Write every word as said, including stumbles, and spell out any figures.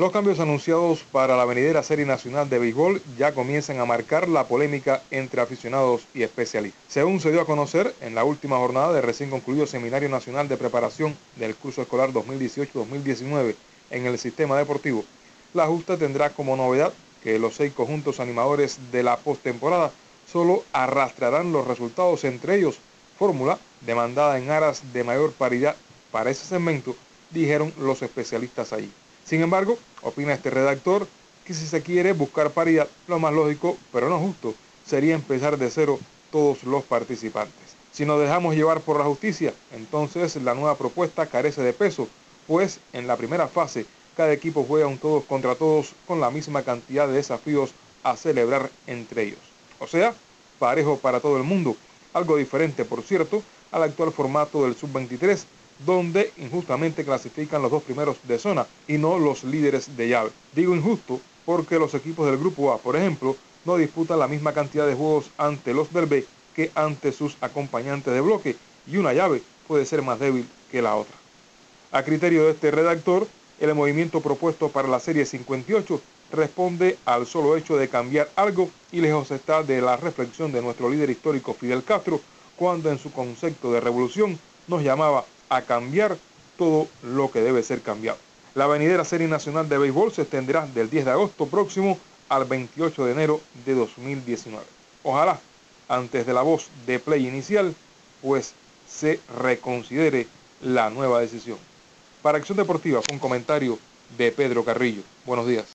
Los cambios anunciados para la venidera Serie Nacional de Béisbol ya comienzan a marcar la polémica entre aficionados y especialistas. Según se dio a conocer en la última jornada del recién concluido Seminario Nacional de Preparación del curso escolar dos mil dieciocho dos mil diecinueve en el sistema deportivo, la justa tendrá como novedad que los seis conjuntos animadores de la postemporada solo arrastrarán los resultados, entre ellos fórmula demandada en aras de mayor paridad para ese segmento, dijeron los especialistas allí. Sin embargo, opina este redactor que si se quiere buscar paridad, lo más lógico, pero no justo, sería empezar de cero todos los participantes. Si nos dejamos llevar por la justicia, entonces la nueva propuesta carece de peso, pues en la primera fase cada equipo juega un todos contra todos con la misma cantidad de desafíos a celebrar entre ellos. O sea, parejo para todo el mundo, algo diferente, por cierto, al actual formato del sub veintitrés, donde injustamente clasifican los dos primeros de zona y no los líderes de llave. Digo injusto porque los equipos del grupo A, por ejemplo, no disputan la misma cantidad de juegos ante los del B que ante sus acompañantes de bloque, y una llave puede ser más débil que la otra. A criterio de este redactor, el movimiento propuesto para la serie cincuenta y ocho responde al solo hecho de cambiar algo y lejos está de la reflexión de nuestro líder histórico Fidel Castro, cuando en su concepto de revolución nos llamaba a cambiar todo lo que debe ser cambiado. La venidera Serie Nacional de Béisbol se extenderá del diez de agosto próximo al veintiocho de enero de dos mil diecinueve. Ojalá, antes de la voz de play inicial, pues se reconsidere la nueva decisión. Para Acción Deportiva, fue un comentario de Pedro Carrillo. Buenos días.